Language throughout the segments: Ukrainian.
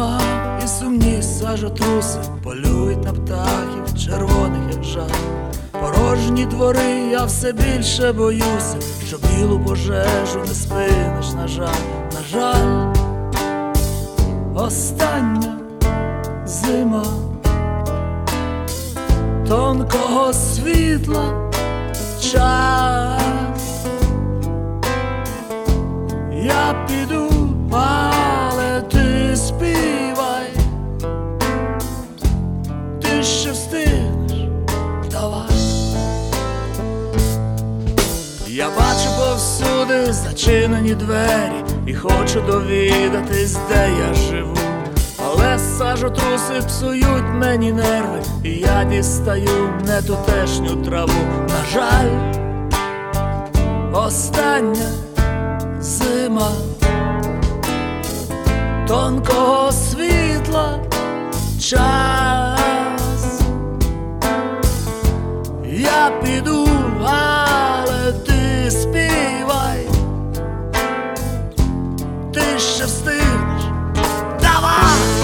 зима і сумні сажотруси полюють на птахів червоних, як жар. Порожні двори, я все більше боюся, що білу пожежу не спиниш, на жаль, на жаль. Остання зима тонкого світла, час. Я піду, але ти співай, ти ще встигнеш, давай. Я бачу повсюди зачинені двері і хочу довідатись, де я живу. Але сажотруси псують мені нерви, і я дістаю не тутешню траву. На жаль, остання зима тонкого світла, час. Я піду, але ти співай, ти ще встигнеш, давай.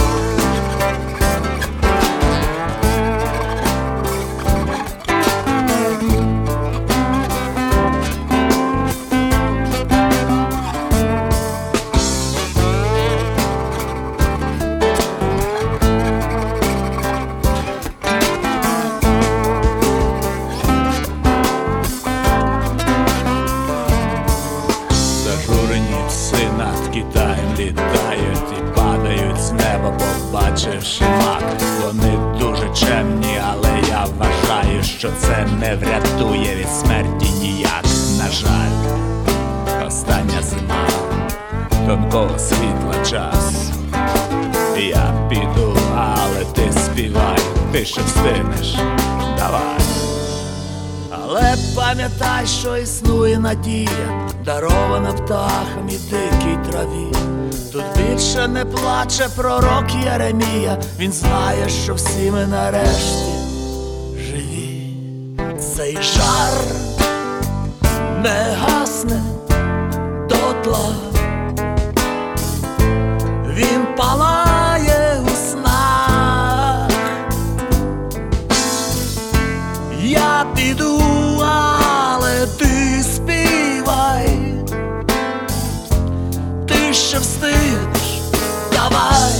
Пси над Китаєм літають і падають з неба, побачивши мак. Вони дуже чемні, але я вважаю, що це не врятує від смерті ніяк. На жаль, остання зима тонкого світла, час. Я піду, але ти співай, ти ще встигнеш, давай. Але пам'ятай, що існує надія, дарована птахам і дикій траві. Тут більше не плаче пророк Єремія, він знає, що всі ми нарешті живі. Цей жар не гасне дотла, він палає у снах. Я піду, але ти співай, ти ще встигнеш, давай.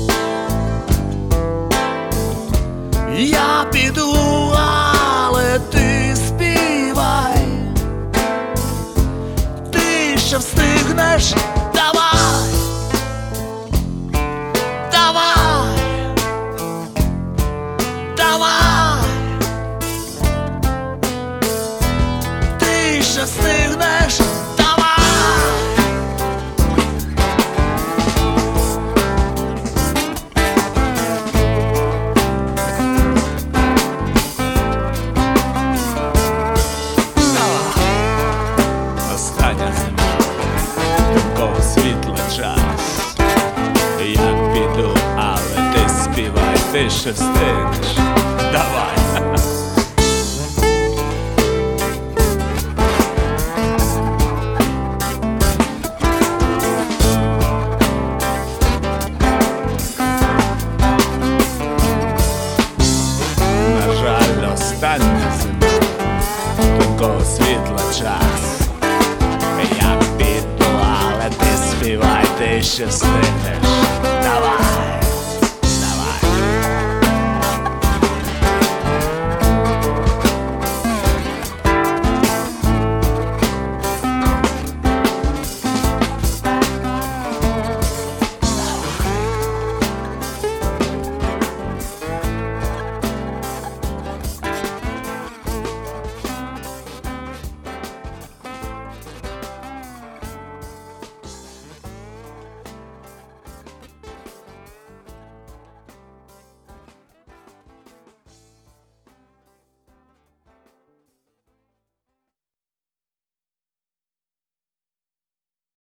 Я піду, але ти співай, ти ще встигнеш, давай. Давай, давай, ти ще встигнеш, давай. Остання зима тонкого світла, час. Я піду, але ти співай, ти ще встигнеш, давай. На жаль, остання зима тонкого світла, час. Я піду, але ти співай, ти ще встигнеш, давай.